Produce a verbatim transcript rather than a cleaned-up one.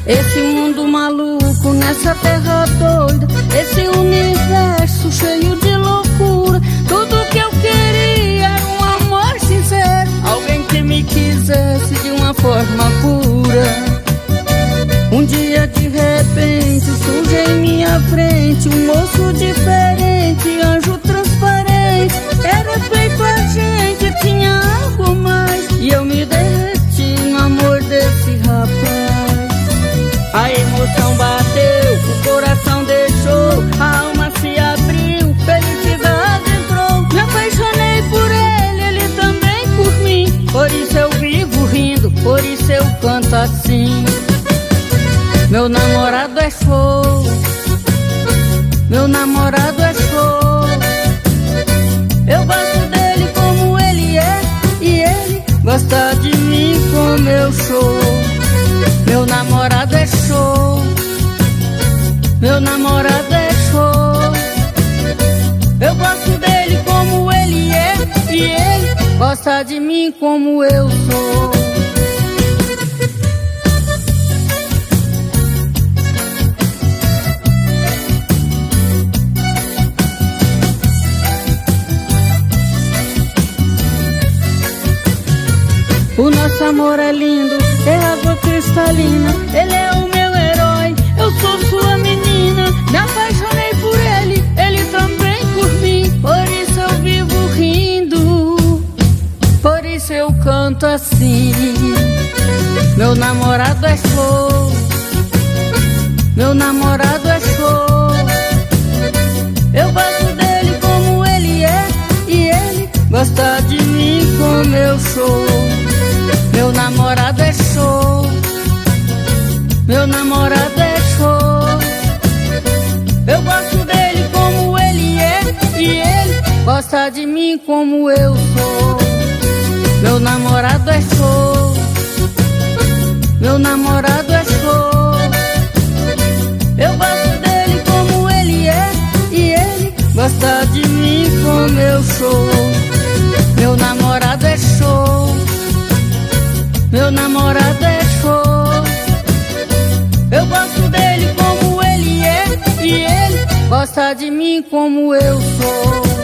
Esse mundo maluco, nessa terra doida, esse universo cheio de loucura. Tudo que eu queria era um amor sincero, alguém que me quisesse de uma forma pura. Um dia de repente surge em minha frente um moço diferente, anjo transparente. Era feito a gente, tinha algo mais, e eu me derreti no amor desse rapaz. A emoção bateu, o coração deixou, a alma se abriu, felicidade entrou. Me apaixonei por ele, ele também por mim. Por isso eu vivo rindo, por isso eu canto assim. Meu namorado é show, meu namorado é show. Eu gosto dele como ele é, e ele gosta de mim como eu sou. Meu namorado é show, meu namorado é show. Eu gosto dele como ele é, e ele gosta de mim como eu sou. O nosso amor é lindo, é água cristalina. Ele é o meu herói, eu sou sua menina. Me apaixonei por ele, ele também por mim. Por isso eu vivo rindo, por isso eu canto assim. Meu namorado é show, meu namorado é show. Eu gosto dele como ele é, e ele gosta de mim como eu sou. Meu namorado é show, meu namorado é show. Eu gosto dele como ele é, e ele gosta de mim como eu sou. Meu namorado é show, meu namorado é show. Eu gosto dele como ele é, e ele gosta de mim como eu sou. Meu namorado é show, meu namorado é show. Eu gosto dele como ele é, e ele gosta de mim como eu sou.